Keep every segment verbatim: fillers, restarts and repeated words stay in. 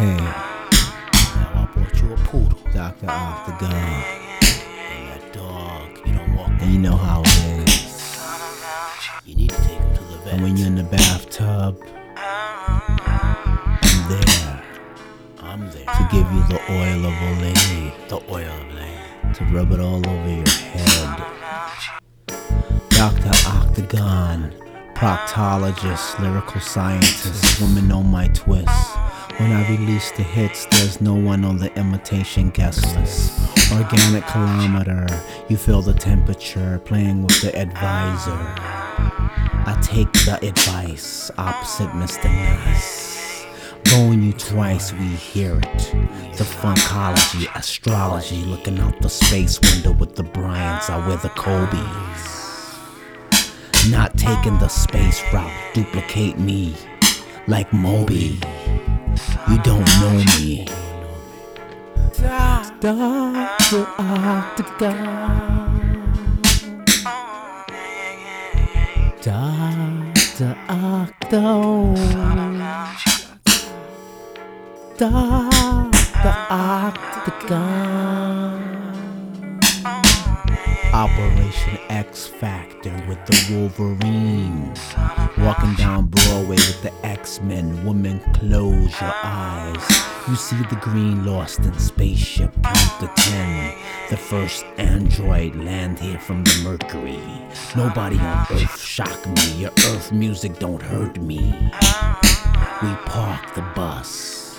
Hey, Now I bought you a poodle. Doctor Octagon. And that dog, you don't walk that And you know how it is. You need to take him to the vet. And when you're in the bathtub, I'm there I'm there to give you the oil of Olay, the oil of Olay, to rub it all over your head. Doctor Octagon, proctologist, lyrical scientist, women know my twists. When I release the hits, there's no one on the imitation guest list. Organic kilometer, you feel the temperature, playing with the advisor. I take the advice, opposite Mister Nice. Blowing you twice, we hear it. The funkology, astrology, looking out the space window with the Bryants, I wear the Kobe's. Not taking the space route, duplicate me like Moby. You don't know me. Doctor Octagon. Doctor Octo. Doctor Octagon. Operation X Factor with the Wolverines. Walking down Broadway with the X-Men. Woman, close your eyes. You see the green lost in spaceship. Count to ten. The first android land here from the Mercury. Nobody on Earth shock me. Your Earth music don't hurt me. We park the bus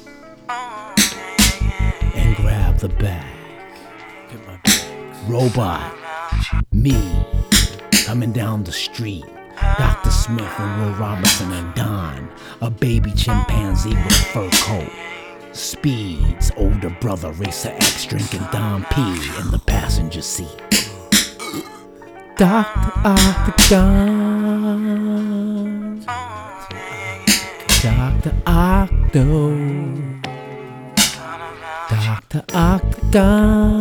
and grab the bag. get my bags. Robot, me, coming down the street. Doctor Smith and Will Robinson and Don, a baby chimpanzee with a fur coat. Speeds, older brother, Racer X, drinking Dom P in the passenger seat. Doctor Octagon, Doctor Octo, Doctor Octagon.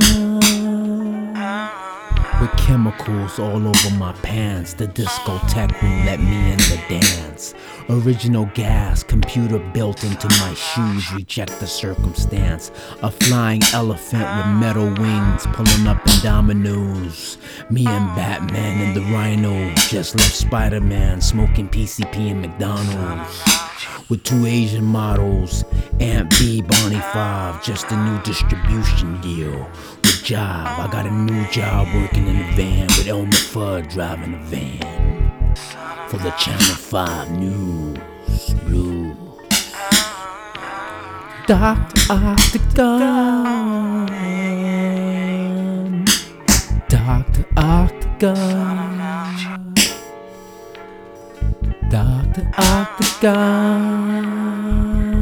With chemicals all over my pants. The discotheque won't let me in the dance. Original gas, computer built into my shoes. Reject the circumstance. A flying elephant with metal wings pulling up in dominoes. Me and Batman and the Rhino just left Spider-Man smoking P C P in McDonald's. With two Asian models, Aunt B, Bonnie Five, just a new distribution deal. With job, I got a new job working in a van with Elmer Fudd driving the van. For the Channel five News, Blues. Doctor Octagon, Doctor Octagon, Doctor Octagon.